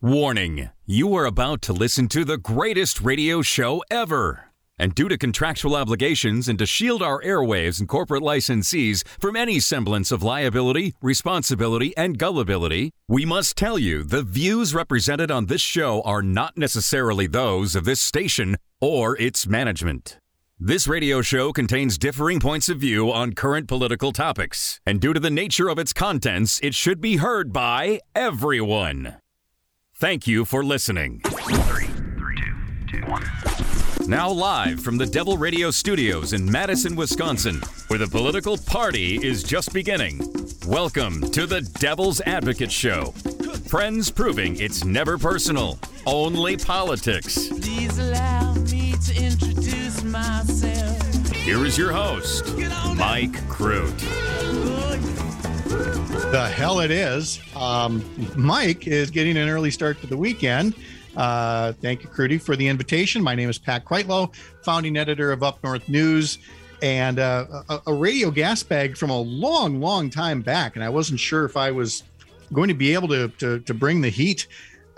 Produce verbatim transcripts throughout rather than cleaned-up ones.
Warning, you are about to listen to the greatest radio show ever. And due to contractual obligations and to shield our airwaves and corporate licensees from any semblance of liability, responsibility, and gullibility, we must tell you the views represented on this show are not necessarily those of this station or its management. This radio show contains differing points of view on current political topics, and due to the nature of its contents, it should be heard by everyone. Thank you for listening. Three, three, two, two, one. Now live from the Devil Radio Studios in Madison, Wisconsin, where the political party is just beginning. Welcome to the Devil's Advocate Show. Friends proving it's never personal, only politics. Please allow me to introduce myself. Here is your host, Mike Crute. The hell it is. Um, Mike is getting an early start to the weekend. Uh, thank you, Crudy, for the invitation. My name is Pat Kreitlow, founding editor of Up North News, and uh, a, a radio gas bag from a long, long time back. And I wasn't sure if I was going to be able to to, to bring the heat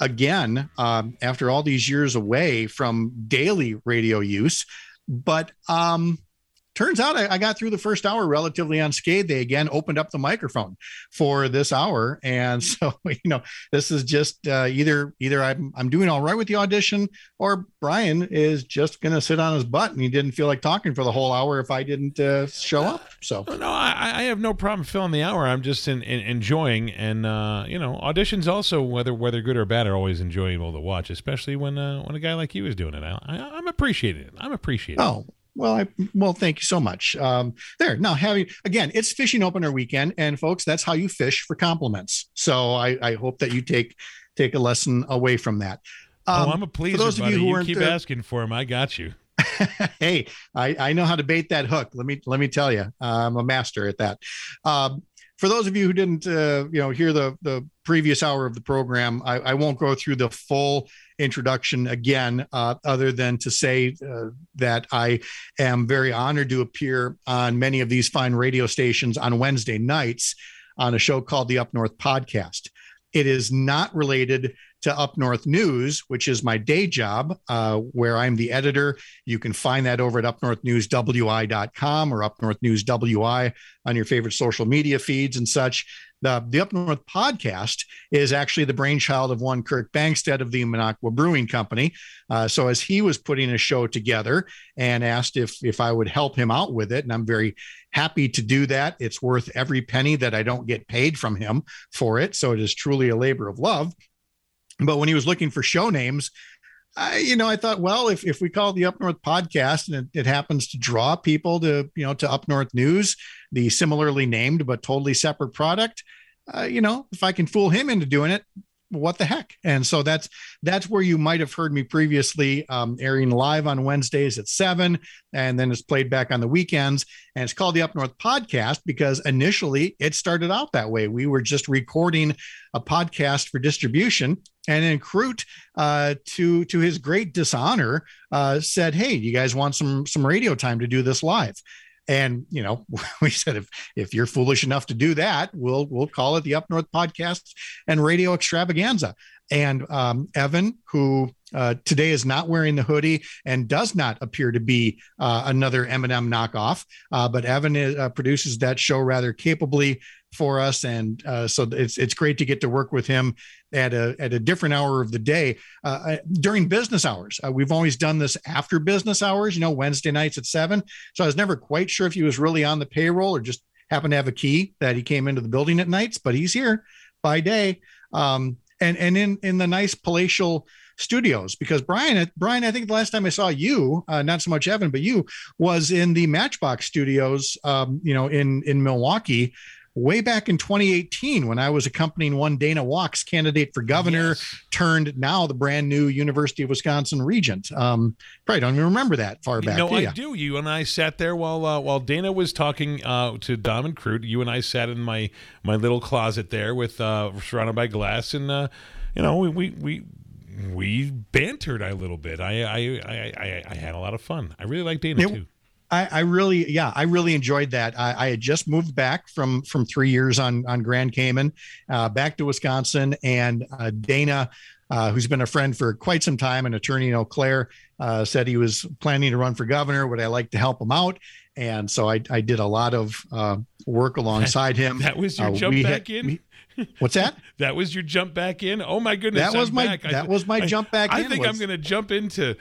again um, after all these years away from daily radio use. But um, turns out I, I got through the first hour relatively unscathed. They again opened up the microphone for this hour, and so you know this is just uh, either either I'm I'm doing all right with the audition, or Brian is just going to sit on his butt, and he didn't feel like talking for the whole hour if I didn't uh, show up. So no, I, I have no problem filling the hour. I'm just in, in, enjoying, and uh, you know, auditions also, whether whether good or bad, are always enjoyable to watch, especially when uh, when a guy like you is doing it. I, I, I'm appreciating it. I'm appreciating it. Oh. Well, I, well, thank you so much. Um, there now having again, it's fishing opener weekend, and folks, that's how you fish for compliments. So I, I hope that you take take a lesson away from that. Um, oh, I'm a pleaser, for those buddy. Of you, who you keep uh, asking for him. I got you. Hey, I, I know how to bait that hook. Let me let me tell you, I'm a master at that. Um, for those of you who didn't, uh, you know, hear the the previous hour of the program, I, I won't go through the full introduction again, uh, other than to say uh, that I am very honored to appear on many of these fine radio stations on Wednesday nights on a show called the Up North Podcast. It is not related to Up North News, which is my day job, uh, where I'm the editor. You can find that over at up north news w i dot com or Up North News W I on your favorite social media feeds and such. The, the Up North Podcast is actually the brainchild of one Kirk Bangstead of the Minocqua Brewing Company. Uh, so as he was putting a show together and asked if if I would help him out with it, and I'm very happy to do that. It's worth every penny that I don't get paid from him for it. So it is truly a labor of love. But when he was looking for show names, I, you know, I thought, well, if, if we call it the Up North Podcast and it, it happens to draw people to, you know, to Up North News, the similarly named but totally separate product, uh, you know, if I can fool him into doing it, what the heck? And so that's that's where you might have heard me previously, um, airing live on Wednesdays at seven, and then it's played back on the weekends. And it's called the Up North Podcast because initially it started out that way. We were just recording a podcast for distribution, and then Crute, uh, to to his great dishonor, uh, said, "Hey, you guys want some some radio time to do this live?" And, you know, we said, if if you're foolish enough to do that, we'll we'll call it the Up North Podcast and Radio Extravaganza. And um, Evan, who uh, today is not wearing the hoodie and does not appear to be uh, another M and M knockoff, uh, but Evan is, uh, produces that show rather capably for us, and uh, so it's it's great to get to work with him at a at a different hour of the day uh, during business hours. Uh, we've always done this after business hours, you know, Wednesday nights at seven. So I was never quite sure if he was really on the payroll or just happened to have a key that he came into the building at nights, but he's here by day. Um, and and in in the nice palatial studios, because Brian, Brian, I think the last time I saw you, uh, not so much Evan, but you, was in the Matchbox Studios, um, you know, in in Milwaukee, way back in twenty eighteen when I was accompanying one Dana Walks, candidate for governor, yes. turned now the brand new University of Wisconsin regent. Um, probably don't even remember that far back. No, do I ya? do. You and I sat there while uh, while Dana was talking uh, to Dom and Crute. You and I sat in my my little closet there with uh, surrounded by glass, and uh, you know we we. we We bantered a little bit. I I, I I I had a lot of fun. I really like Dana it, too. I, I really, yeah, I really enjoyed that. I, I had just moved back from from three years on on Grand Cayman, uh, back to Wisconsin, and uh, Dana, uh, who's been a friend for quite some time, an attorney in Eau Claire, uh, said he was planning to run for governor. Would I like to help him out? And so I, I did a lot of uh, work alongside him. That was your uh, jump back had, in. We, what's that? That was your jump back in. Oh my goodness! That was I'm my back. that I, was my I, jump back I in. think was, I'm going to jump into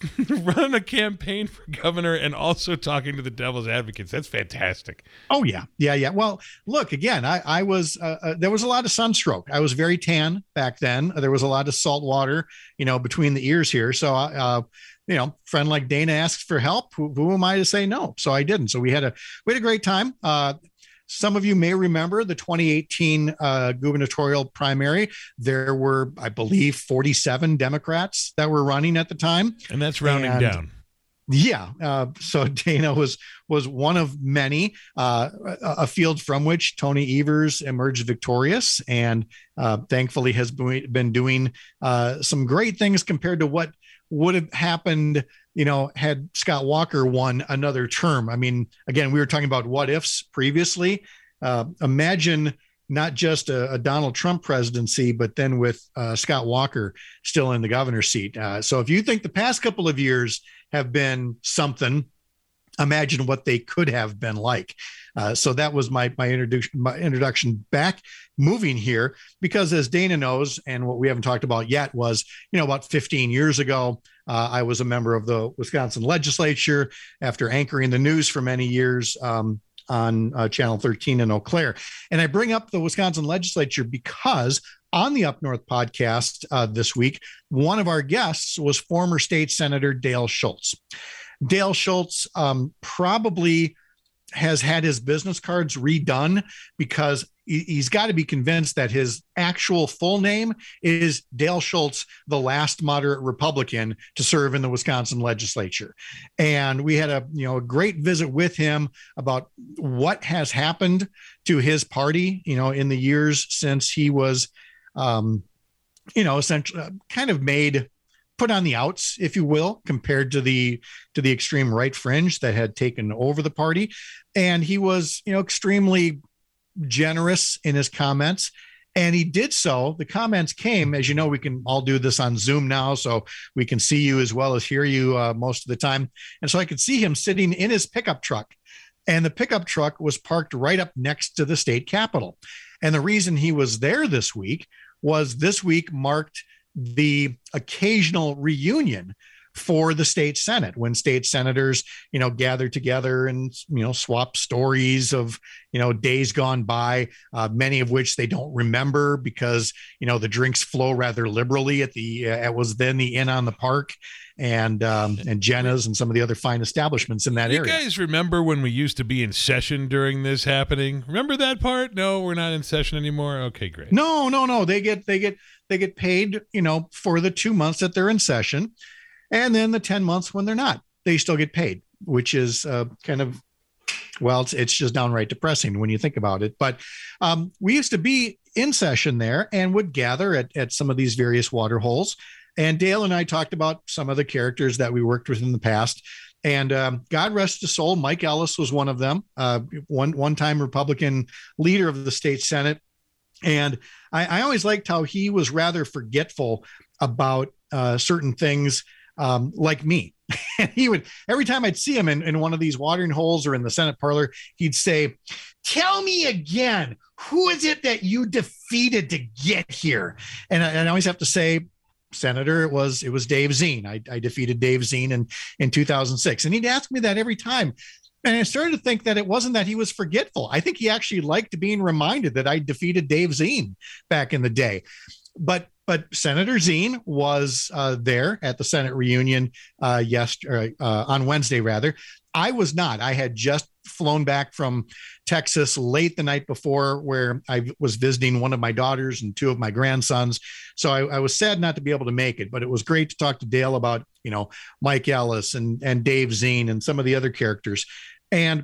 run a campaign for governor and also talking to the devil's advocates. That's fantastic. Oh yeah, yeah, yeah. Well, look again. I I was uh, uh, there was a lot of sunstroke. I was very tan back then. There was a lot of salt water, you know, between the ears here. So uh, you know, friend like Dana asks for help. Who, who am I to say no? So I didn't. So we had a we had a great time. Uh, Some of you may remember the twenty eighteen uh, gubernatorial primary. There were, I believe, forty-seven Democrats that were running at the time. And that's rounding and, down. Yeah. Uh, so Dana was was one of many, uh, a, a field from which Tony Evers emerged victorious, and uh, thankfully has been doing uh, some great things compared to what would have happened, you know, had Scott Walker won another term. I mean, again, we were talking about what ifs previously. Uh, imagine not just a, a Donald Trump presidency, but then with uh, Scott Walker still in the governor's seat. Uh, so if you think the past couple of years have been something, imagine what they could have been like. Uh, so that was my my introduction my introduction back moving here, because as Dana knows, and what we haven't talked about yet was, you know, about fifteen years ago, uh, I was a member of the Wisconsin legislature after anchoring the news for many years um, on uh, Channel thirteen in Eau Claire. And I bring up the Wisconsin legislature because on the Up North podcast uh, this week, one of our guests was former state senator Dale Schultz. Dale Schultz um, probably has had his business cards redone because he's got to be convinced that his actual full name is Dale Schultz, the last moderate Republican to serve in the Wisconsin legislature. And we had a, you know, a great visit with him about what has happened to his party, you know, in the years since he was, um, you know, essentially kind of made put on the outs, if you will, compared to the to the extreme right fringe that had taken over the party. And he was, you know, extremely generous in his comments. And he did so. The comments came, as you know, we can all do this on Zoom now, so we can see you as well as hear you uh, most of the time. And so I could see him sitting in his pickup truck. And the pickup truck was parked right up next to the state capitol. And the reason he was there this week was this week marked the occasional reunion for the state Senate, when state senators, you know, gather together and, you know, swap stories of, you know, days gone by, uh, many of which they don't remember because, you know, the drinks flow rather liberally at the, uh, it was then the Inn on the Park and, um, and Jenna's and some of the other fine establishments in that you area. You guys remember when we used to be in session during this happening? Remember that part? No, we're not in session anymore. Okay, great. No, no, no. They get, they get, they get paid, you know, for the two months that they're in session. And then the ten months when they're not, they still get paid, which is uh, kind of, well, it's, it's just downright depressing when you think about it. But um, we used to be in session there and would gather at, at some of these various water holes. And Dale and I talked about some of the characters that we worked with in the past. And um, God rest his soul, Mike Ellis was one of them, uh, one one-time Republican leader of the state Senate. And I, I always liked how he was rather forgetful about uh, certain things. Um, like me. And he would, every time I'd see him in, in one of these watering holes or in the Senate parlor, he'd say, "Tell me again, who is it that you defeated to get here?" And I, and I always have to say, Senator, it was, it was Dave Zine. I, I defeated Dave Zine in, in two thousand six. And he'd ask me that every time. And I started to think that it wasn't that he was forgetful. I think he actually liked being reminded that I defeated Dave Zine back in the day. But But Senator Zine was uh, there at the Senate reunion uh, yesterday, uh, on Wednesday, rather. I was not. I had just flown back from Texas late the night before, where I was visiting one of my daughters and two of my grandsons. So I, I was sad not to be able to make it, but it was great to talk to Dale about, you know, Mike Ellis and, and Dave Zine and some of the other characters. And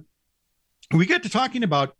we got to talking about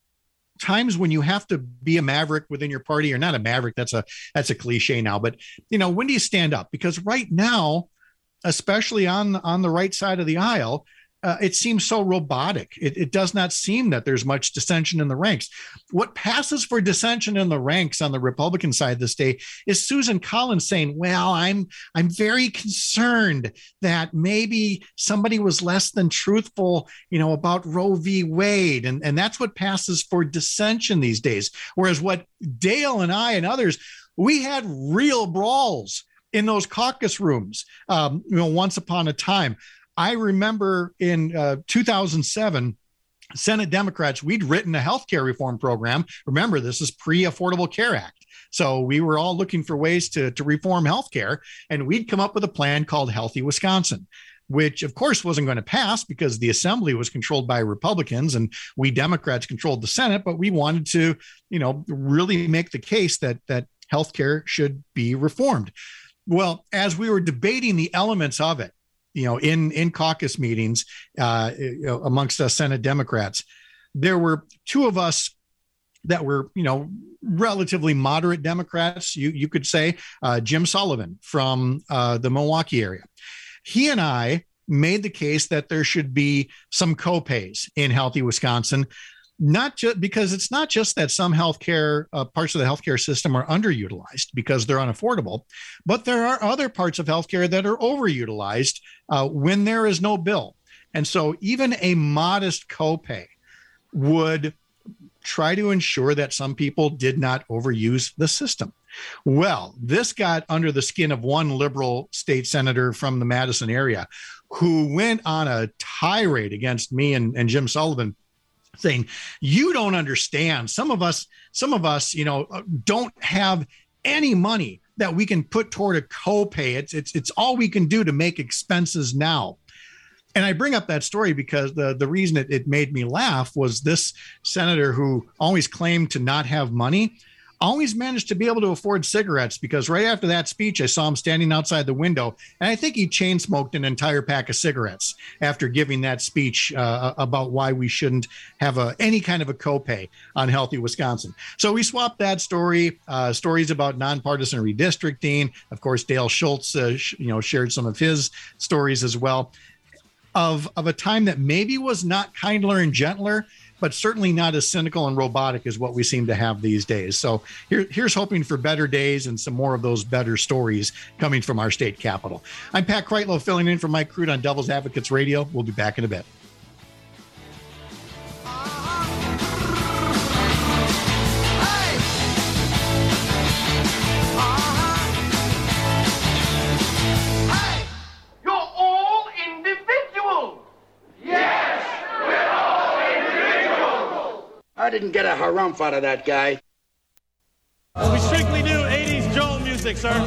times when you have to be a maverick within your party, or not a maverick. That's a, that's a cliche now, but you know, when do you stand up? Because right now, especially on, on the right side of the aisle, uh, it seems so robotic. It, it does not seem that there's much dissension in the ranks. What passes for dissension in the ranks on the Republican side this day is Susan Collins saying, well, I'm I'm very concerned that maybe somebody was less than truthful, you know, about Roe v. Wade. And, and that's what passes for dissension these days. Whereas what Dale and I and others, we had real brawls in those caucus rooms, um, you know, once upon a time. I remember in uh, two thousand seven, Senate Democrats, we'd written a healthcare reform program. Remember, this is pre-Affordable Care Act. So we were all looking for ways to, to reform healthcare, and we'd come up with a plan called Healthy Wisconsin, which of course wasn't going to pass because the assembly was controlled by Republicans and we Democrats controlled the Senate. But we wanted to, you know, really make the case that that healthcare should be reformed. Well, as we were debating the elements of it, you know, in, in caucus meetings uh, you know, amongst us Senate Democrats, there were two of us that were, you know, relatively moderate Democrats, you, you could say, uh, Jim Sullivan from uh, the Milwaukee area. He and I made the case that there should be some co-pays in Healthy Wisconsin, not just because it's not just that some healthcare uh, parts of the healthcare system are underutilized because they're unaffordable, but there are other parts of healthcare that are overutilized uh, when there is no bill. And so even a modest copay would try to ensure that some people did not overuse the system. Well, this got under the skin of one liberal state senator from the Madison area who went on a tirade against me and, and Jim Sullivan, saying, you don't understand. Some of us, some of us, you know, don't have any money that we can put toward a copay. It's, it's, it's all we can do to make expenses now. And I bring up that story because the, the reason it, it made me laugh was this senator who always claimed to not have money always managed to be able to afford cigarettes, because right after that speech, I saw him standing outside the window, and I think he chain smoked an entire pack of cigarettes after giving that speech uh, about why we shouldn't have a, any kind of a copay on Healthy Wisconsin. So we swapped that story, uh, stories about nonpartisan redistricting. Of course, Dale Schultz, uh, sh- you know, shared some of his stories as well of, of a time that maybe was not kindler and gentler, but certainly not as cynical and robotic as what we seem to have these days. So here, here's hoping for better days and some more of those better stories coming from our state capital. I'm Pat Kreitlow, filling in for Mike Crude on Devil's Advocates Radio. We'll be back in a bit. I didn't get a harumph out of that guy. We strictly do eighties Joel music, sir.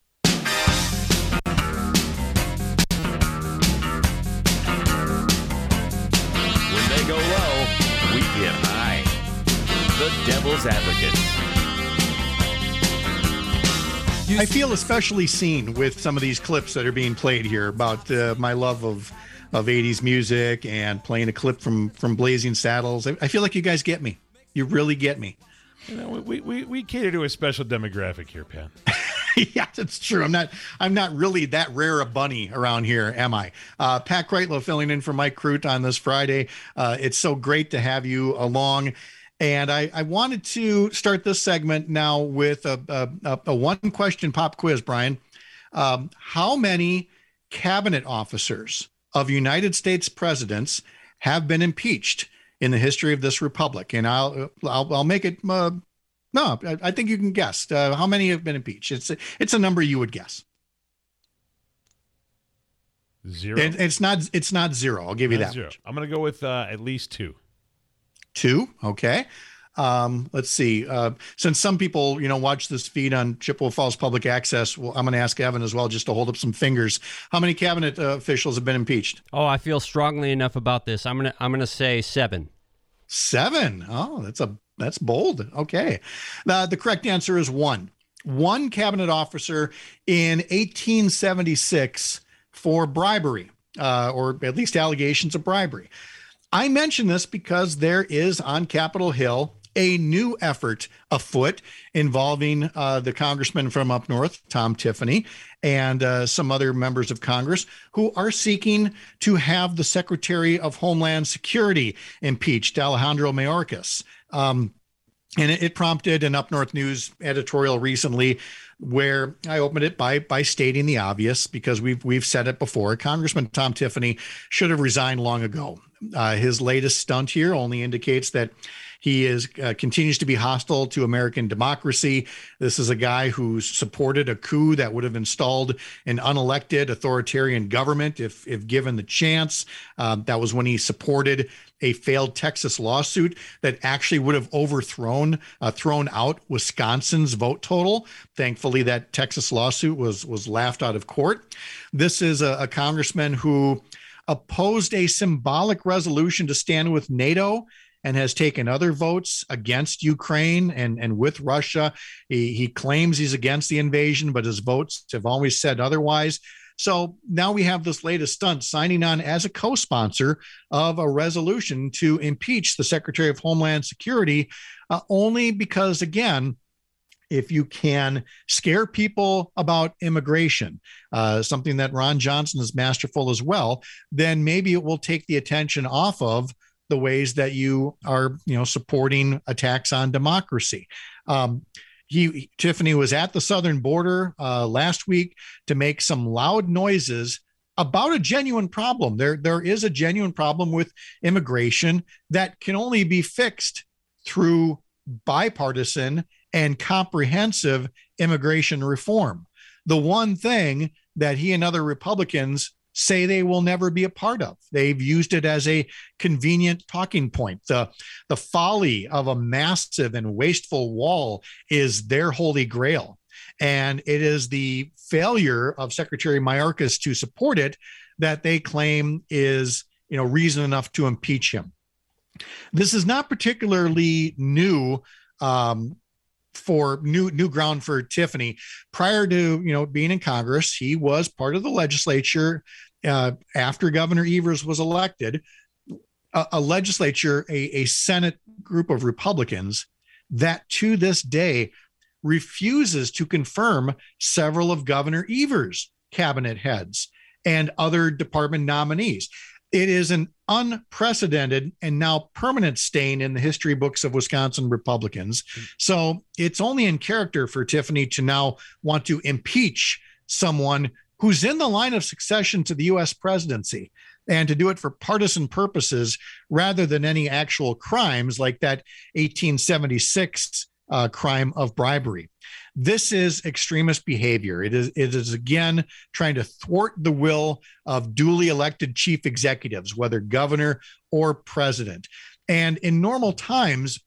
When they go low, we get high. The Devil's Advocates. I feel especially seen with some of these clips that are being played here about uh, my love of of eighties music and playing a clip from from Blazing Saddles. I, I feel like you guys get me. You really get me. You know, we we we cater to a special demographic here, Pat. Yeah, that's true. I'm not I'm not really that rare a bunny around here, am I? Uh, Pat Kreitlow filling in for Mike Crute on this Friday. Uh, it's so great to have you along. And I, I wanted to start this segment now with a, a, a one question pop quiz, Brian. Um, how many cabinet officers of United States presidents have been impeached in the history of this republic? And I'll I'll, I'll make it. Uh, no, I, I think you can guess uh, how many have been impeached. It's a, it's a number you would guess. Zero. It, it's not. It's not zero. I'll give you Not that. zero. Much. I'm going to go with uh, at least two. Two. Okay. Um, let's see. Uh, since some people, you know, watch this feed on Chippewa Falls Public Access, well, I'm going to ask Evan as well, just to hold up some fingers. How many cabinet uh, officials have been impeached? Oh, I feel strongly enough about this. I'm gonna I'm gonna say seven. Seven. Oh, that's a that's bold. Okay. Uh, the correct answer is one. One cabinet officer in eighteen seventy-six for bribery, uh, or at least allegations of bribery. I mention this because there is on Capitol Hill a new effort afoot involving uh, the congressman from up north, Tom Tiffany, and uh, some other members of Congress who are seeking to have the Secretary of Homeland Security impeached, Alejandro Mayorkas. Um, and it, it prompted an Up North News editorial recently where I opened it by by stating the obvious, because we've we've said it before. Congressman Tom Tiffany should have resigned long ago. Uh, his latest stunt here only indicates that he is uh, continues to be hostile to American democracy. This is a guy who supported a coup that would have installed an unelected authoritarian government if if given the chance. Um, that was when he supported a failed Texas lawsuit that actually would have overthrown, uh, thrown out Wisconsin's vote total. Thankfully, that Texas lawsuit was was laughed out of court. This is a, a congressman who opposed a symbolic resolution to stand with NATO and has taken other votes against Ukraine and, and with Russia. He, he claims he's against the invasion, but his votes have always said otherwise. So now we have this latest stunt, signing on as a co-sponsor of a resolution to impeach the Secretary of Homeland Security, uh, only because, again, if you can scare people about immigration, uh, something that Ron Johnson is masterful as well, then maybe it will take the attention off of the ways that you are, you know, supporting attacks on democracy. Um, he, Tiffany was at the southern border uh, last week to make some loud noises about a genuine problem. There, there is a genuine problem with immigration that can only be fixed through bipartisan and comprehensive immigration reform. The one thing that he and other Republicans say they will never be a part of. They've used it as a convenient talking point. The, the folly of a massive and wasteful wall is their holy grail. And it is the failure of Secretary Mayorkas to support it that they claim is, you know, reason enough to impeach him. This is not particularly new um, for new new ground for Tiffany. Prior to, you know, being in Congress, he was part of the legislature uh, after Governor Evers was elected, a, a legislature, a, a Senate group of Republicans that to this day refuses to confirm several of Governor Evers' cabinet heads and other department nominees. It is an unprecedented and now permanent stain in the history books of Wisconsin Republicans. So it's only in character for Tiffany to now want to impeach someone who's in the line of succession to the U S presidency, and to do it for partisan purposes rather than any actual crimes like that eighteen seventy-six uh, crime of bribery. This is extremist behavior. It is, it is again trying to thwart the will of duly elected chief executives, whether governor or president. And in normal times,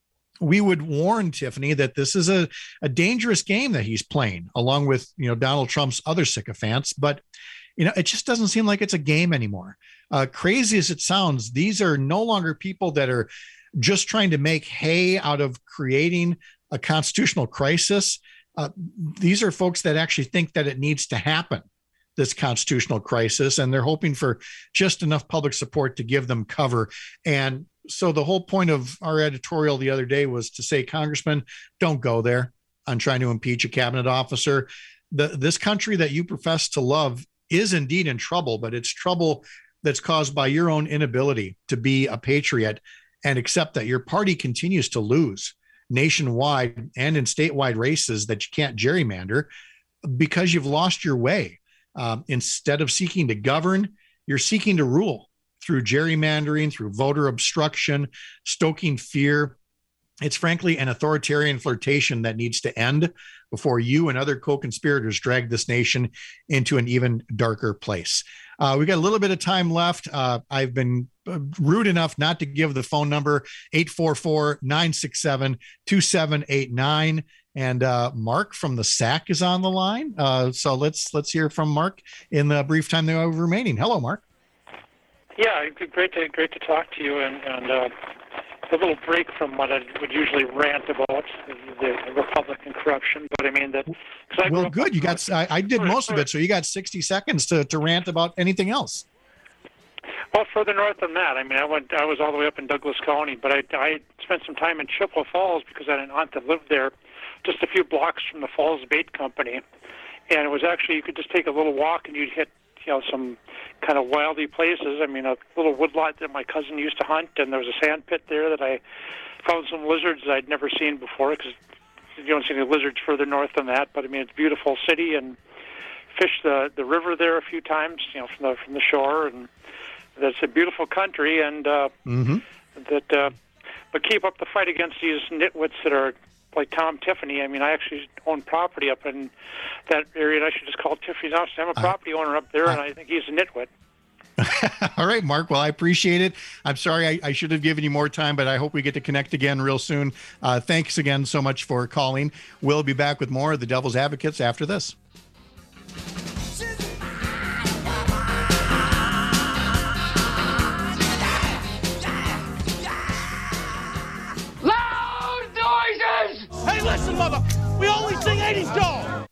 we would warn Tiffany that this is a, a dangerous game that he's playing, along with, you know, Donald Trump's other sycophants. But, you know, it just doesn't seem like it's a game anymore. Uh, crazy as it sounds, these are no longer people that are just trying to make hay out of creating a constitutional crisis. Uh, these are folks that actually think that it needs to happen, this constitutional crisis, and they're hoping for just enough public support to give them cover. And so the whole point of our editorial the other day was to say, Congressman, don't go there on trying to impeach a cabinet officer. The, this country that you profess to love is indeed in trouble, but it's trouble that's caused by your own inability to be a patriot and accept that your party continues to lose nationwide and in statewide races that you can't gerrymander because you've lost your way. Um, instead of seeking to govern, you're seeking to rule through gerrymandering, through voter obstruction, stoking fear. It's frankly an authoritarian flirtation that needs to end before you and other co-conspirators drag this nation into an even darker place. Uh, we've got a little bit of time left. Uh, I've been rude enough not to give the phone number, eight four four, nine six seven, two seven eight nine. And uh, Mark from the S A C is on the line. Uh, so let's let's hear from Mark in the brief time that we have remaining. Hello, Mark. Yeah, great to great to talk to you, and, and uh, a little break from what I would usually rant about, the Republican corruption. But I mean that. I well, good. You got. I, I did most of it, so you got sixty seconds to to rant about anything else. Well, further north than that. I mean, I went. I was all the way up in Douglas County, but I, I spent some time in Chippewa Falls because I had an aunt that lived there, just a few blocks from the Falls Bait Company, and it was actually you could just take a little walk and you'd hit, you know, some kind of wildy places. I mean, a little woodlot that my cousin used to hunt, and there was a sand pit there that I found some lizards that I'd never seen before because you don't see any lizards further north than that. But I mean, it's a beautiful city, and fished the the river there a few times, you know, from the from the shore, and that's a beautiful country, and uh, mm-hmm. that. Uh, but keep up the fight against these nitwits that are like Tom Tiffany. I mean, I actually own property up in that area, and I should just call Tiffany's house. I'm a property uh, owner up there, uh, and I think he's a nitwit. All right, Mark. Well, I appreciate it. I'm sorry I, I should have given you more time, but I hope we get to connect again real soon. Uh, thanks again so much for calling. We'll be back with more of the Devil's Advocates after this. Hey, listen, mother, we only sing eighties dog.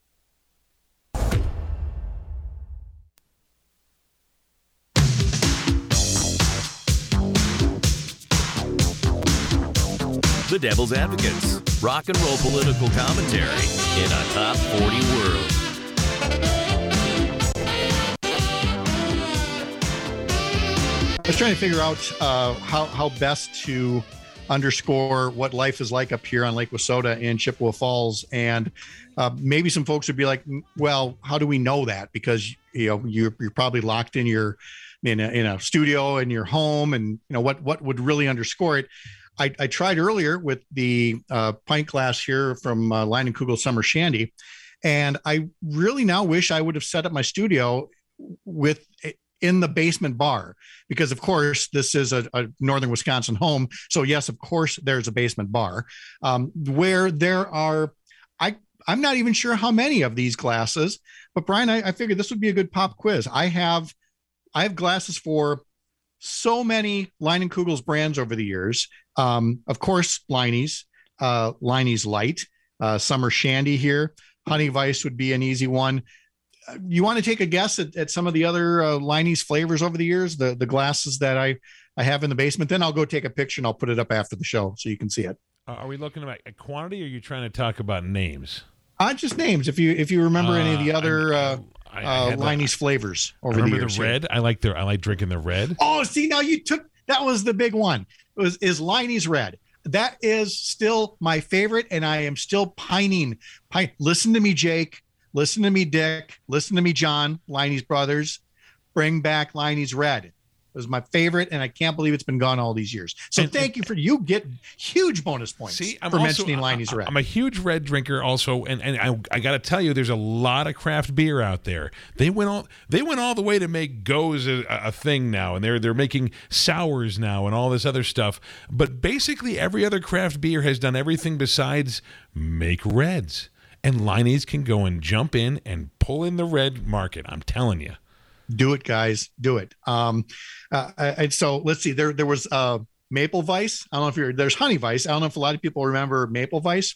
The Devil's Advocates, rock and roll political commentary in a top forty world. I was trying to figure out uh, how, how best to underscore what life is like up here on Lake Wissota in Chippewa Falls. And uh, maybe some folks would be like, well, how do we know that? Because, you know, you're, you're probably locked in your, in a, in a studio in your home, and, you know, what, what would really underscore it? I, I tried earlier with the uh, pint glass here from uh, Leinenkugel Summer Shandy. And I really now wish I would have set up my studio with in the basement bar, because of course this is a, a Northern Wisconsin home. So yes, of course there's a basement bar um, where there are, I, I'm not even sure how many of these glasses, but Brian, I, I figured this would be a good pop quiz. I have, I have glasses for so many Leinenkugel's brands over the years. Um, of course, Leinie's, uh, Leinie's Light, uh, Summer Shandy here. Honey Weiss would be an easy one. You want to take a guess at, at some of the other uh, Leinie's flavors over the years, the, the glasses that I, I have in the basement? Then I'll go take a picture and I'll put it up after the show so you can see it. Uh, are we looking at a quantity, or are you trying to talk about names? Uh, just names. If you if you remember uh, any of the other uh, I, I uh, Leinie's flavors over remember the years. The red. I like the I like drinking the red. Oh, see, now you took that was the big one. It was is Leinie's Red. That is still my favorite, and I am still pining. Pine. Listen to me, Jake. Listen to me, Dick. Listen to me, John. Leinie's brothers. Bring back Leinie's Red. It was my favorite, and I can't believe it's been gone all these years. So and, thank you for you get huge bonus points see, I'm for also, mentioning Leinie's Red. I'm a huge red drinker also, and, and I, I got to tell you, there's a lot of craft beer out there. They went all they went all the way to make goes a, a thing now, and they're they're making sours now and all this other stuff. But basically, every other craft beer has done everything besides make reds. And Leinie's can go and jump in and pull in the red market. I'm telling you. Do it, guys. Do it. Um, uh, and so let's see. There, there was uh, Maple Weiss. I don't know if you're. There's Honey Weiss. I don't know if a lot of people remember Maple Weiss.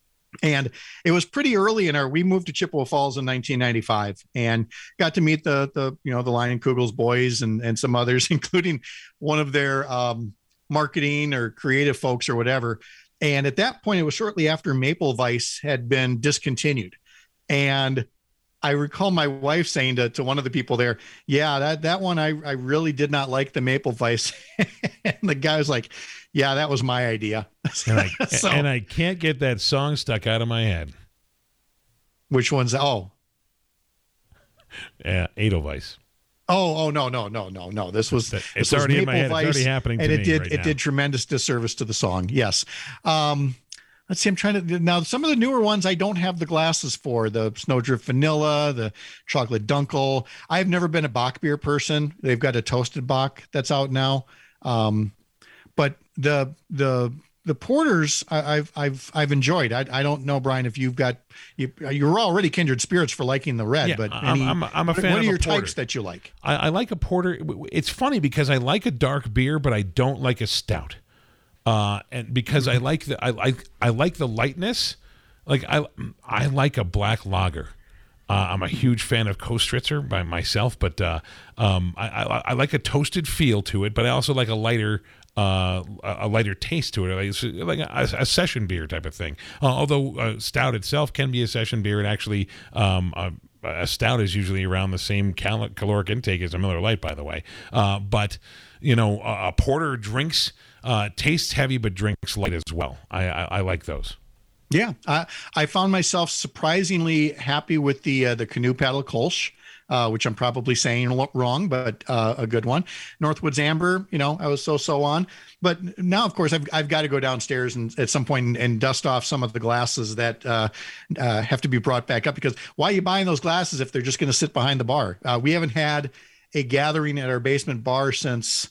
And it was pretty early in our. We moved to Chippewa Falls in nineteen ninety-five, and got to meet the the you know the Leinenkugel's boys and and some others, including one of their um, marketing or creative folks or whatever. And at that point, it was shortly after Maple Weiss had been discontinued. And I recall my wife saying to, to one of the people there, yeah, that, that one, I, I really did not like the Maple Weiss. And the guy was like, yeah, that was my idea. And I, so, and I can't get that song stuck out of my head. Which one's, oh. Yeah, Edelweiss. Oh, oh no, no, no, no, no. This was it's this already was in my head. It's already happening to and it me did right it now. did tremendous disservice to the song. Yes. Um, let's see. I'm trying to now. Some of the newer ones I don't have the glasses for. The Snowdrift Vanilla, the Chocolate Dunkel. I've never been a Bock beer person. They've got a toasted Bock that's out now. Um, but the the the porters I, I've I've I've enjoyed. I I don't know, Brian, if you've got you you're already kindred spirits for liking the red, yeah, but I'm, any, I'm, I'm a fan what of are your a porter. types that you like? I, I like a porter. It's funny because I like a dark beer, but I don't like a stout. Uh, and because I like the I like I like the lightness. Like I I like a black lager. Uh, I'm a huge fan of Kostritzer by myself, but uh, um, I, I, I like a toasted feel to it, but I also like a lighter uh, a lighter taste to it, like, it's like a, a session beer type of thing. Uh, although uh, stout itself can be a session beer, it actually um, a, a stout is usually around the same cal- caloric intake as a Miller Lite, by the way. Uh, but you know, a, a porter drinks uh, tastes heavy, but drinks light as well. I, I, I like those. Yeah, I, I found myself surprisingly happy with the uh, the Canoe Paddle Kolsch, uh, which I'm probably saying wrong, but uh, a good one. Northwoods Amber, you know, I was so-so on. But now, of course, I've, I've got to go downstairs and at some point and, and dust off some of the glasses that uh, uh, have to be brought back up, because why are you buying those glasses if they're just going to sit behind the bar? Uh, we haven't had a gathering at our basement bar since...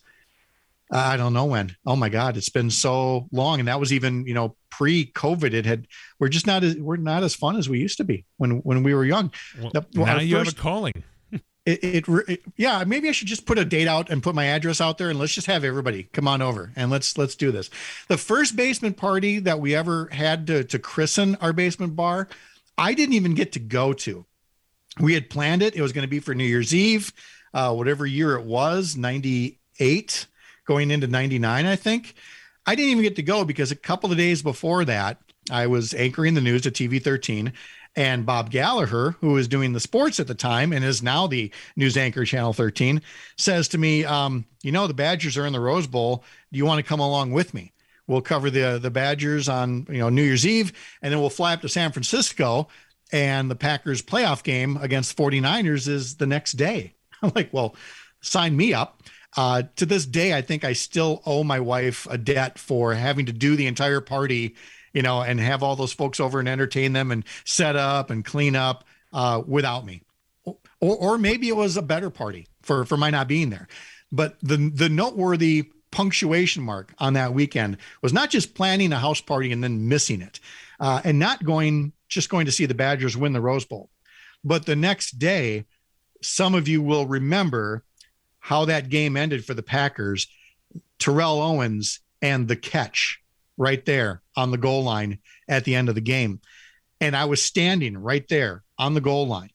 I don't know when. Oh my God, it's been so long, and that was even, you know, pre-COVID. It had. We're just not as we're not as fun as we used to be when when we were young. Well, the, now you first, have a calling. it, it, it yeah. Maybe I should just put a date out and put my address out there, and let's just have everybody come on over and let's let's do this. The first basement party that we ever had to to christen our basement bar, I didn't even get to go to. We had planned it. It was going to be for New Year's Eve, uh, whatever year it was, ninety-eight. Going into ninety-nine, I think. I didn't even get to go because a couple of days before that, I was anchoring the news at T V thirteen, and Bob Gallagher, who was doing the sports at the time and is now the news anchor Channel thirteen, says to me, um, you know, the Badgers are in the Rose Bowl. Do you want to come along with me? We'll cover the the Badgers on, you know, New Year's Eve, and then we'll fly up to San Francisco, and the Packers playoff game against forty-niners is the next day. I'm like, well, sign me up. Uh, to this day, I think I still owe my wife a debt for having to do the entire party, you know, and have all those folks over and entertain them and set up and clean up uh, without me. Or, or maybe it was a better party for, for my not being there. But the, the noteworthy punctuation mark on that weekend was not just planning a house party and then missing it, uh, and not going, just going to see the Badgers win the Rose Bowl. But the next day, some of you will remember how that game ended for the Packers. Terrell Owens and the catch right there on the goal line at the end of the game. And I was standing right there on the goal line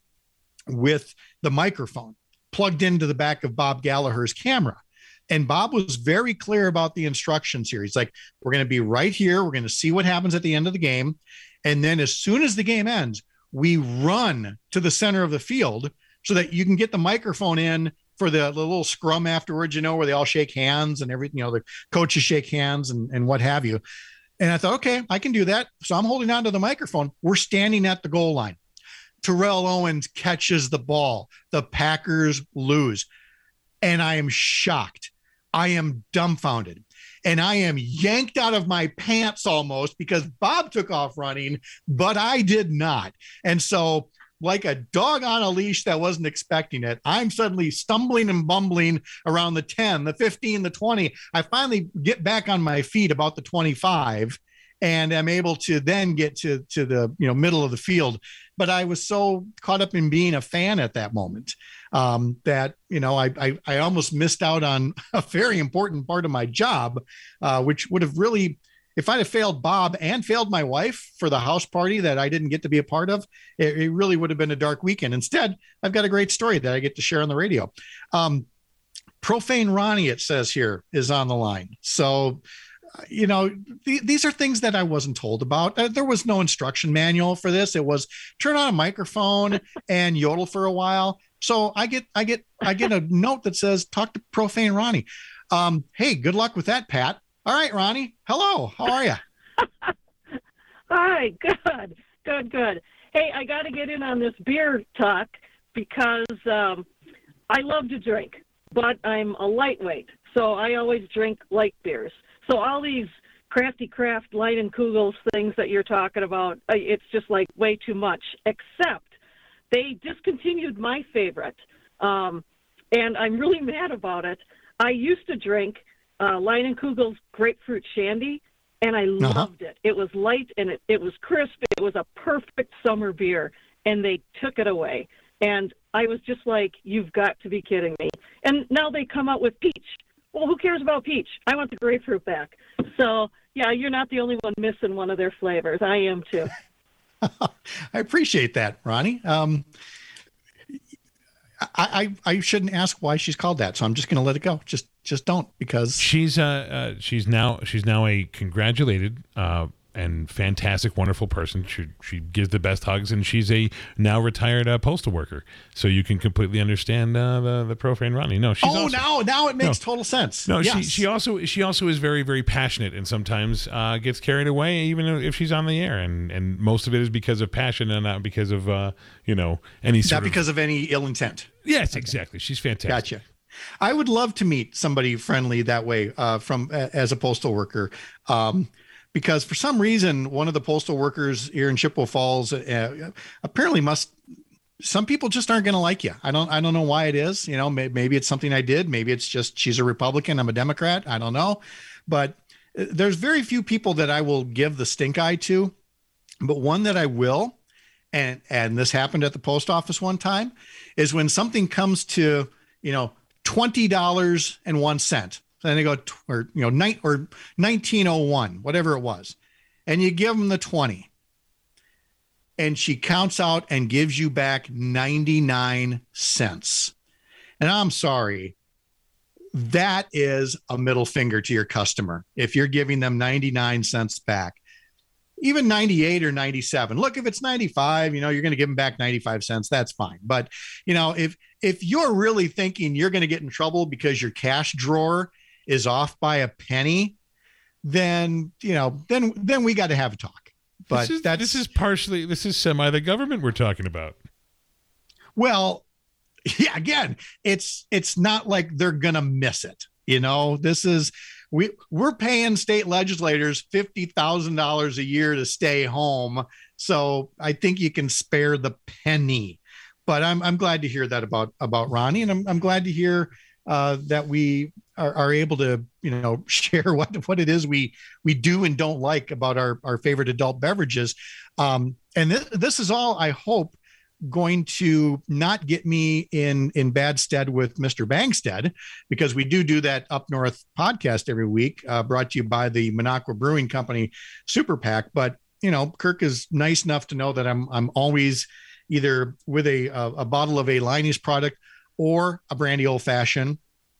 with the microphone plugged into the back of Bob Gallagher's camera. And Bob was very clear about the instructions here. He's like, we're going to be right here. We're going to see what happens at the end of the game. And then as soon as the game ends, we run to the center of the field so that you can get the microphone in for the, the little scrum afterwards, you know, where they all shake hands and everything, you know, the coaches shake hands and, and what have you. And I thought, okay, I can do that. So I'm holding on to the microphone. We're standing at the goal line. Terrell Owens catches the ball. The Packers lose. And I am shocked. I am dumbfounded. And I am yanked out of my pants almost because Bob took off running, but I did not. And so, like a dog on a leash that wasn't expecting it, I'm suddenly stumbling and bumbling around the ten, the fifteen, the twenty. I finally get back on my feet about the twenty-five, and I'm able to then get to, to the, you know, middle of the field. But I was so caught up in being a fan at that moment um, that, you know, I, I, I almost missed out on a very important part of my job, uh, which would have really, if I'd have failed Bob and failed my wife for the house party that I didn't get to be a part of, it, it really would have been a dark weekend. Instead, I've got a great story that I get to share on the radio. Um, Profane Ronnie, it says here, is on the line. So, uh, you know, th- these are things that I wasn't told about. Uh, there was no instruction manual for this. It was turn on a microphone and yodel for a while. So I get, I get, I get a note that says, talk to Profane Ronnie. Um, hey, good luck with that, Pat. All right, Ronnie. Hello. How are you? Hi. Good. Good. Good. Hey, I got to get in on this beer talk because um, I love to drink, but I'm a lightweight, so I always drink light beers. So all these Crafty Craft, Leinenkugels things that you're talking about, it's just like way too much. Except they discontinued my favorite, um, and I'm really mad about it. I used to drink Uh, Leinenkugel's grapefruit shandy, and I uh-huh. loved it. It was light, and it, it was crisp. It was a perfect summer beer, and they took it away. And I was just like, you've got to be kidding me. And now they come out with peach. Well, who cares about peach? I want the grapefruit back. So, yeah, you're not the only one missing one of their flavors. I am, too. I appreciate that, Ronnie. Um, I, I I shouldn't ask why she's called that, so I'm just going to let it go. Just just don't, because she's uh, uh she's now she's now a congratulated uh and fantastic, wonderful person. She she gives the best hugs, and she's a now retired uh, postal worker. So you can completely understand uh, the the profane Ronnie. No, she's oh also, now now it makes no, total sense. No, yes. she she also she also is very very passionate, and sometimes uh, gets carried away, even if she's on the air. And and most of it is because of passion, and not because of uh you know any sort not because of, of any ill intent. Yes, exactly. She's fantastic. Gotcha. I would love to meet somebody friendly that way uh, from uh, as a postal worker. Um, Because for some reason, one of the postal workers here in Chippewa Falls uh, apparently must. Some people just aren't going to like you. I don't. I don't know why it is. You know, may, maybe it's something I did. Maybe it's just she's a Republican, I'm a Democrat. I don't know. But there's very few people that I will give the stink eye to. But one that I will, and and this happened at the post office one time, is when something comes to you know twenty dollars and one cent. Then they go, or, you know, night or nineteen oh one, whatever it was. And you give them the twenty. And she counts out and gives you back ninety-nine cents. And I'm sorry. That is a middle finger to your customer. If you're giving them ninety-nine cents back, even ninety-eight or ninety-seven. Look, if it's ninety-five, you know, you're going to give them back ninety-five cents. That's fine. But, you know, if, if you're really thinking you're going to get in trouble because your cash drawer is off by a penny, then, you know, then, then we got to have a talk. But this is, that's, this is partially, this is semi the government we're talking about. Well, yeah, again, it's, it's not like they're going to miss it. You know, this is, we we're paying state legislators fifty thousand dollars a year to stay home. So I think you can spare the penny, but I'm, I'm glad to hear that about, about Ronnie. And I'm, I'm glad to hear uh, that we are, are able to, you know, share what, what it is we, we do and don't like about our, our favorite adult beverages. Um, and this, this is all, I hope, going to not get me in, in bad stead with Mister Bangstead, because we do do that Up North podcast every week, uh, brought to you by the Minocqua Brewing Company Super PAC. But, you know, Kirk is nice enough to know that I'm, I'm always either with a, a, a bottle of a Liney's product or a brandy old fashioned,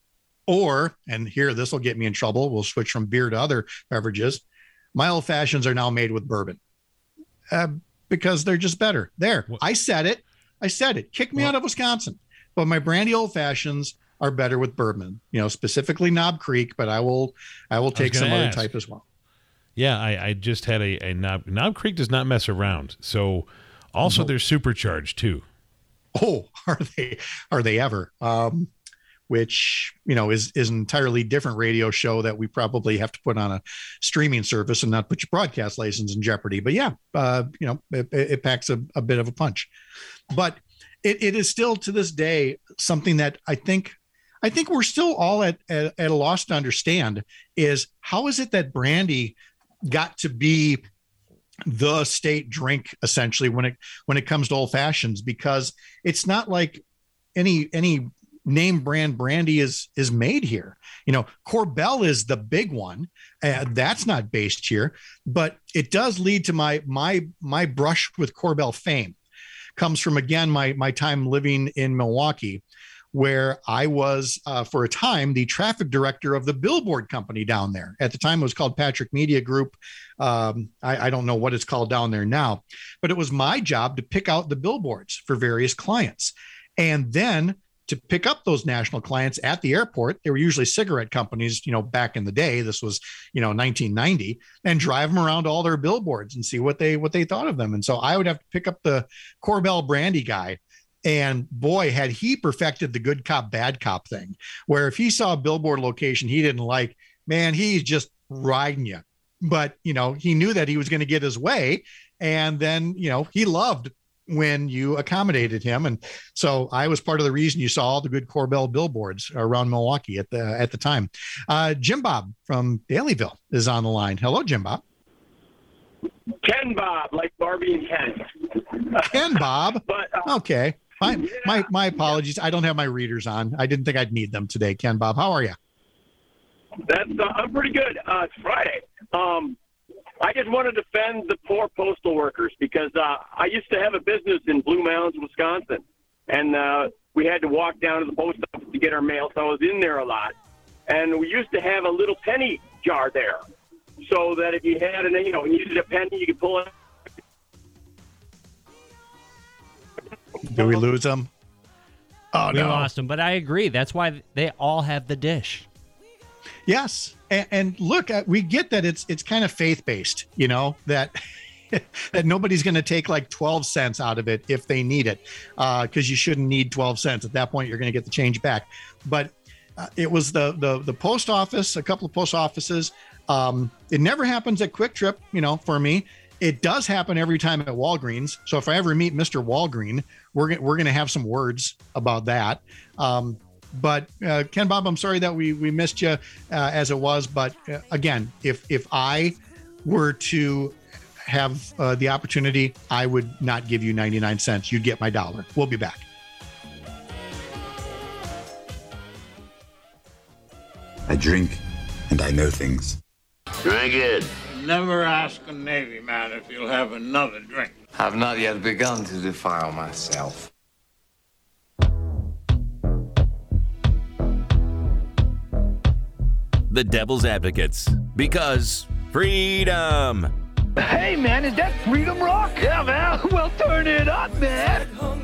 or, and here, this will get me in trouble, we'll switch from beer to other beverages. My old fashions are now made with bourbon uh, because they're just better. There, what? I said it. I said it. Kick me what? out of Wisconsin. But my brandy old fashions are better with bourbon, you know, specifically Knob Creek, but I will, I will take some ask. other type as well. Yeah. I, I just had a, a Knob, Knob Creek does not mess around. So also no. They're supercharged too. Oh, are they, are they ever? Um, which, you know, is, is an entirely different radio show that we probably have to put on a streaming service and not put your broadcast license in jeopardy. But yeah, uh, you know, it, it packs a, a bit of a punch, but it, it is still to this day something that I think, I think we're still all at, at, at a loss to understand is how is it that brandy got to be the state drink essentially when it, when it comes to old fashions, because it's not like any, any, name brand brandy is is made here. You know, Korbel is the big one. Uh, that's not based here, but it does lead to my my my brush with Korbel fame comes from, again, my my time living in Milwaukee, where I was uh, for a time the traffic director of the billboard company down there. At the time, it was called Patrick Media Group. Um, I, I don't know what it's called down there now, but it was my job to pick out the billboards for various clients, and then to pick up those national clients at the airport. They were usually cigarette companies, you know, back in the day. This was, you know, nineteen ninety, and drive them around all their billboards and see what they what they thought of them. And so I would have to pick up the Korbel brandy guy. And boy, had he perfected the good cop, bad cop thing, where if he saw a billboard location he didn't like, man, he's just riding you. But, you know, he knew that he was going to get his way. And then, you know, he loved when you accommodated him. And so I was part of the reason you saw all the good Korbel billboards around Milwaukee at the, at the time. Uh, Jim Bob from Dalyville is on the line. Hello, Jim Bob. Ken Bob, like Barbie and Ken. Ken Bob. but, uh, okay. My, yeah, my, my apologies. I don't have my readers on. I didn't think I'd need them today. Ken Bob, how are you? That's, uh, I'm pretty good. Uh, it's Friday. Um, I just want to defend the poor postal workers because uh, I used to have a business in Blue Mounds, Wisconsin, and uh, we had to walk down to the post office to get our mail, so I was in there a lot. And we used to have a little penny jar there, so that if you had an, you know, you needed a penny, you could pull it. Do we lose them? Oh, we no. lost them, but I agree. That's why they all have the dish. Yes, and, and look, uh, we get that it's it's kind of faith based, you know, that that nobody's going to take like twelve cents out of it if they need it, because uh, you shouldn't need twelve cents. At that point, you're going to get the change back. But uh, it was the the the post office, a couple of post offices. Um, it never happens at Quick Trip, you know, for me. It does happen every time at Walgreens. So if I ever meet Mister Walgreen, we're gonna, we're going to have some words about that. Um, but uh, Ken Bob, I'm sorry that we we missed you uh, as it was. But uh, again, if if I were to have uh, the opportunity, I would not give you ninety-nine cents. You'd get my dollar. We'll be back. I drink and I know things. Drink it. Never ask a Navy man if he'll have another drink. I've not yet begun to defile myself. The Devil's Advocates, because freedom. Hey, man, is that Freedom Rock? Yeah, man. Well, turn it up, man.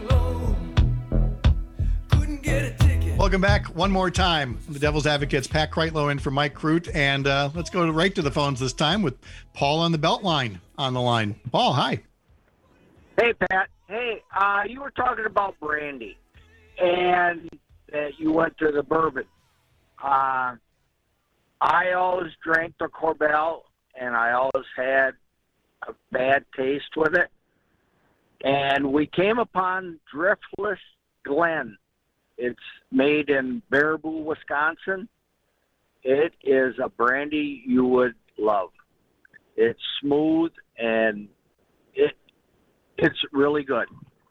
Welcome back one more time. The Devil's Advocates, Pat Kreitlow in for Mike Crute. And uh, let's go right to the phones this time with Paul on the Beltline on the line. Paul, hi. Hey, Pat. Hey, uh, you were talking about brandy and that you went to the bourbon. Uh, I always drank the Corbel, and I always had a bad taste with it. And we came upon Driftless Glen. It's made in Baraboo, Wisconsin. It is a brandy you would love. It's smooth, and it it's really good.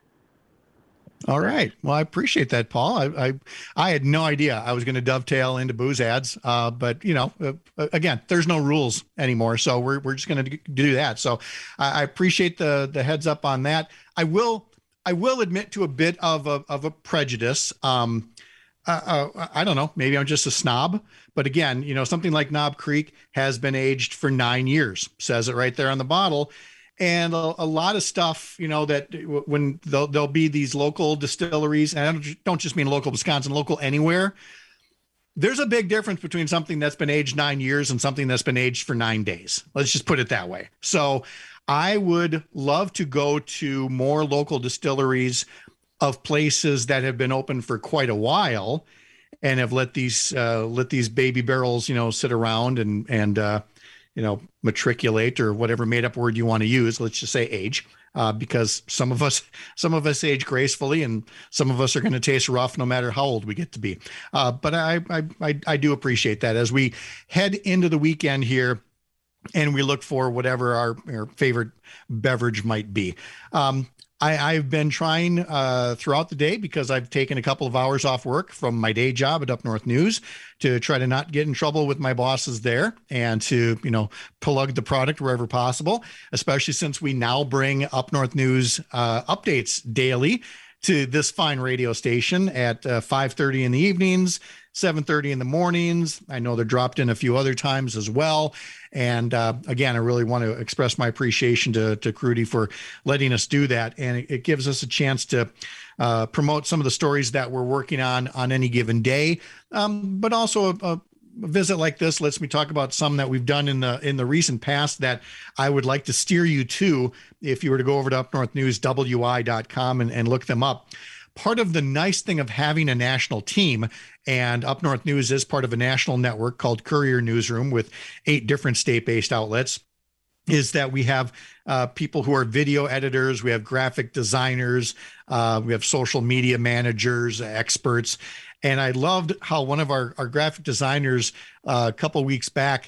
All right. Well, I appreciate that, Paul. I I, I had no idea I was going to dovetail into booze ads, uh, but you know, uh, again, there's no rules anymore, so we're we're just going to do that. So I, I appreciate the the heads up on that. I will I will admit to a bit of a of a prejudice. Um, uh, uh, I don't know. Maybe I'm just a snob, but again, you know, something like Knob Creek has been aged for nine years. Says it right there on the bottle. And a, a lot of stuff, you know, that when there'll, there'll be these local distilleries, and I don't, don't just mean local Wisconsin, local anywhere. There's a big difference between something that's been aged nine years and something that's been aged for nine days. Let's just put it that way. So I would love to go to more local distilleries of places that have been open for quite a while and have let these uh, let these baby barrels, you know, sit around and and uh, you know, matriculate or whatever made up word you want to use. Let's just say age, uh, because some of us, some of us age gracefully and some of us are going to taste rough no matter how old we get to be. Uh, but I, I, I, I do appreciate that as we head into the weekend here and we look for whatever our, our favorite beverage might be. Um, I, I've been trying uh, throughout the day because I've taken a couple of hours off work from my day job at Up North News to try to not get in trouble with my bosses there and to, you know, plug the product wherever possible, especially since we now bring Up North News uh, updates daily to this fine radio station at uh, five thirty in the evenings, seven thirty in the mornings. I know they're dropped in a few other times as well. And uh, again, I really want to express my appreciation to, to Crudy for letting us do that. And it, it gives us a chance to uh, promote some of the stories that we're working on on any given day. Um, but also a, a visit like this lets me talk about some that we've done in the in the recent past that I would like to steer you to if you were to go over to up north news w i dot com and, and look them up. Part of the nice thing of having a national team, and Up North News is part of a national network called Courier Newsroom with eight different state-based outlets, is that we have uh, people who are video editors, we have graphic designers, uh, we have social media managers, experts. And I loved how one of our, our graphic designers uh, a couple of weeks back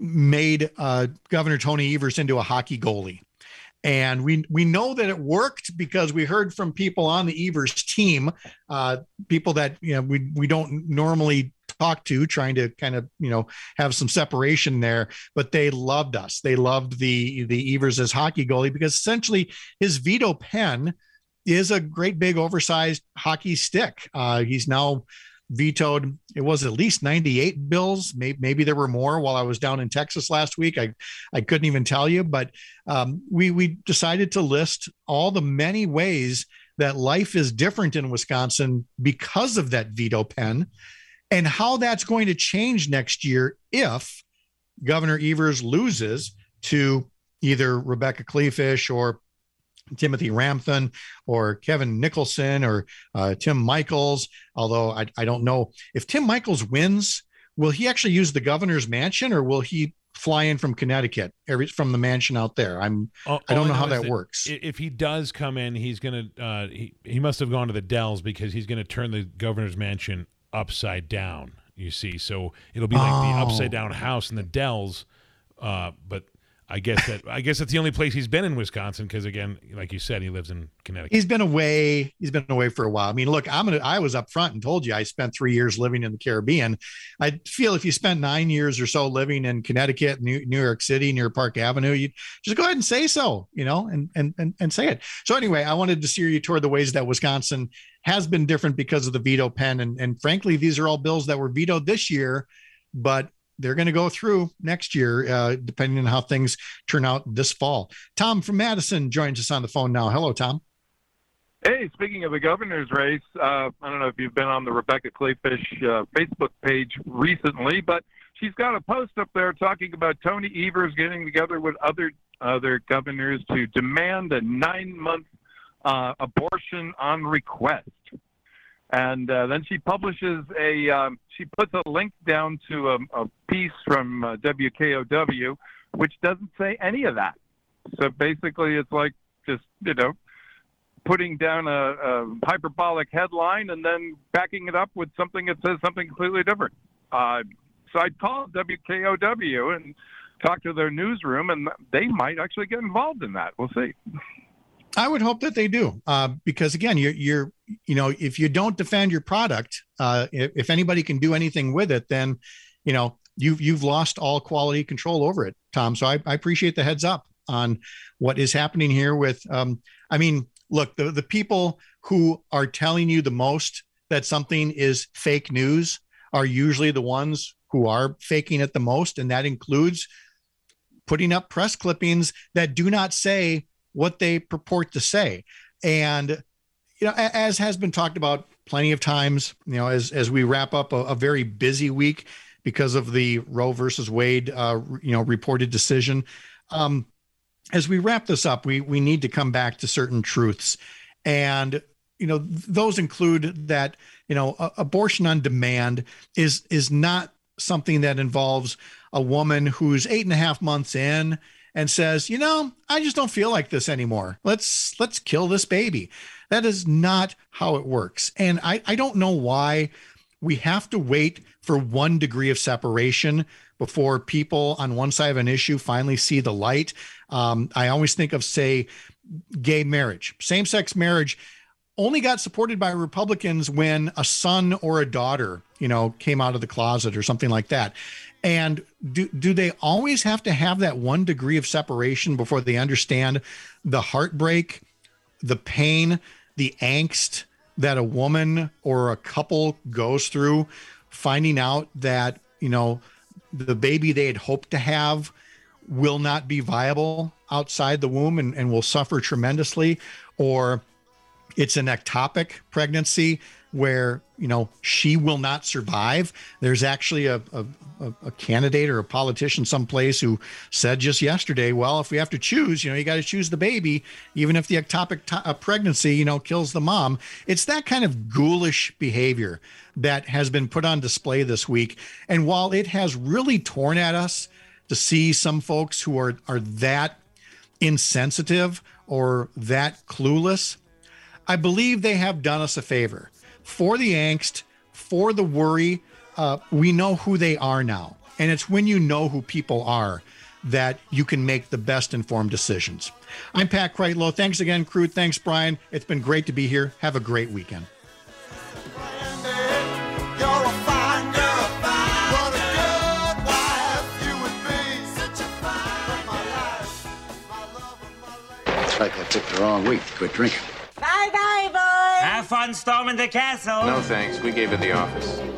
made uh, Governor Tony Evers into a hockey goalie. And we we know that it worked because we heard from people on the Evers team, uh, people that, you know, we we don't normally talked to, trying to kind of, you know, have some separation there, but they loved us. They loved the, the Evers as hockey goalie because essentially his veto pen is a great big oversized hockey stick. Uh, he's now vetoed, it was at least ninety-eight bills. Maybe, maybe there were more while I was down in Texas last week. I, I couldn't even tell you, but um, we, we decided to list all the many ways that life is different in Wisconsin because of that veto pen, and how that's going to change next year if Governor Evers loses to either Rebecca Kleefisch or Timothy Ramthun or Kevin Nicholson or uh, Tim Michels. Although I, I don't know if Tim Michels wins, will he actually use the governor's mansion or will he fly in from Connecticut every, from the mansion out there? I'm, all, I don't all know I how know that is works. If he does come in, he's going to, uh, he, he must have gone to the Dells because he's going to turn the governor's mansion upside down, you see. So it'll be like Oh. the upside down house in the Dells. Uh, but I guess that I guess that's the only place he's been in Wisconsin because, again, like you said, he lives in Connecticut. He's been away. He's been away for a while. I mean, look, I'm gonna. I was up front and told you I spent three years living in the Caribbean. I feel if you spent nine years or so living in Connecticut, New, New York City, near Park Avenue, you just go ahead and say so, you know, and and and and say it. So anyway, I wanted to steer you toward the ways that Wisconsin has been different because of the veto pen, and and frankly, these are all bills that were vetoed this year, but they're going to go through next year, uh, depending on how things turn out this fall. Tom from Madison joins us on the phone now. Hello, Tom. Hey, speaking of the governor's race, uh, I don't know if you've been on the Rebecca Kleefisch uh, Facebook page recently, but she's got a post up there talking about Tony Evers getting together with other other governors to demand a nine-month uh, abortion on request. And uh, then she publishes a, um, she puts a link down to a, a piece from uh, W K O W, which doesn't say any of that. So basically it's like just, you know, putting down a, a hyperbolic headline and then backing it up with something that says something completely different. Uh, so I'd call W K O W and talk to their newsroom, and they might actually get involved in that. We'll see. I would hope that they do, uh, because again, you're, you're, you know, if you don't defend your product, uh, if, if anybody can do anything with it, then, you know, you've, you've lost all quality control over it, Tom. So I, I appreciate the heads up on what is happening here with, um, I mean, look, the, the people who are telling you the most that something is fake news are usually the ones who are faking it the most. And that includes putting up press clippings that do not say what they purport to say. And, you know, as has been talked about plenty of times, you know, as, as we wrap up a, a very busy week because of the Roe versus Wade, uh, you know, reported decision. Um, as we wrap this up, we, we need to come back to certain truths. And, you know, those include that, you know, a, abortion on demand is, is not something that involves a woman who's eight and a half months in and says, you know, I just don't feel like this anymore. Let's let's kill this baby. That is not how it works. And I, I don't know why we have to wait for one degree of separation before people on one side of an issue finally see the light. Um, I always think of, say, gay marriage. Same-sex marriage only got supported by Republicans when a son or a daughter, you know, came out of the closet or something like that. And do, do they always have to have that one degree of separation before they understand the heartbreak, the pain, the angst that a woman or a couple goes through, finding out that, you know, the baby they had hoped to have will not be viable outside the womb and, and will suffer tremendously, or it's an ectopic pregnancy where, you know, she will not survive. There's actually a, a, a candidate or a politician someplace who said just yesterday, well, if we have to choose, you know, you got to choose the baby, even if the ectopic t- uh, pregnancy, you know, kills the mom. It's that kind of ghoulish behavior that has been put on display this week. And while it has really torn at us to see some folks who are, are that insensitive or that clueless, I believe they have done us a favor. For the angst, for the worry, uh, we know who they are now. And it's when you know who people are that you can make the best informed decisions. I'm Pat Kreitlow. Thanks again, crew. Thanks, Brian. It's been great to be here. Have a great weekend. You're a fine girl. like I picked the wrong week to quit drinking. Bye-bye, boys. Have fun storming the castle. No thanks. We gave it the office.